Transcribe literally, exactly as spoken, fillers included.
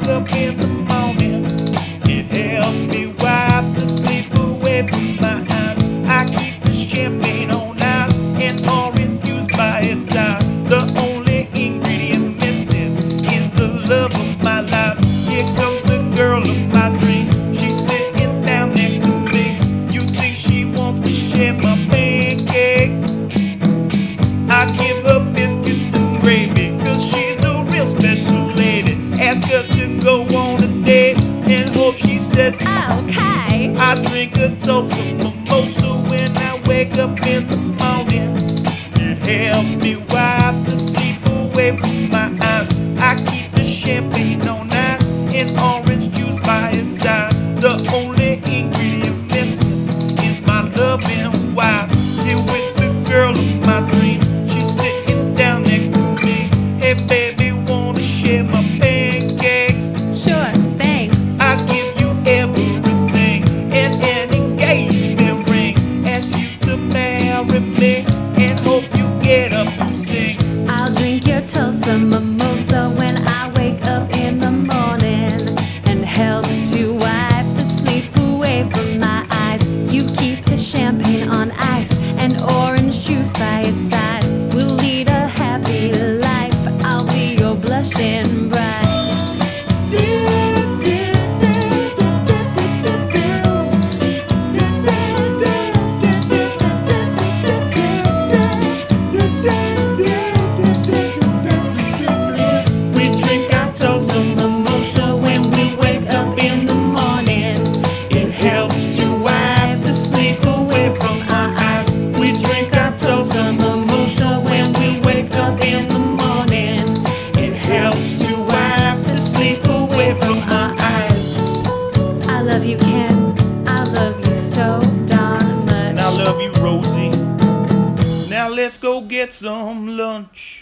wake up in the morning. It helps me wipe the sleep away from my eyes. I keep the champagne on ice and orange juice by its side. The only ingredient missing is the love of my life. Here comes the girl of my dream. She's sitting down next to me. You think she wants to share my pancakes? I give her biscuits and gravy, cause she's a real special lady. Ask her to go on a date and hope she says okay. I drink a toast of mimosa when I wake up in the morning. It helps me wipe the sleep away from my eyes. I keep the champagne on ice and orange juice by its side. The only ingredient missing is my loving wife. Here with the girl of my dream. She's sitting down next to me. Hey baby, wanna share my pancakes? Sure, thanks. I give you everything and an engagement ring. Ask you to marry me and hope you get up to sing. I'll drink your Tulsa mimosa when I wake up in the morning and help to wipe the sleep away from my eyes. You keep the champagne on ice and orange juice by its side. We'll lead a happy life. I'll be your blushing bride. We drink our Tulsa mimosa when we wake up in the morning. It helps to wipe the sleep away from our eyes. We drink our Tulsa mimosa when we wake up in the morning. It helps to wipe the sleep away from our eyes. I love you, Ken. I love you so darn much. And I love you, Rosie. Now let's go get some lunch.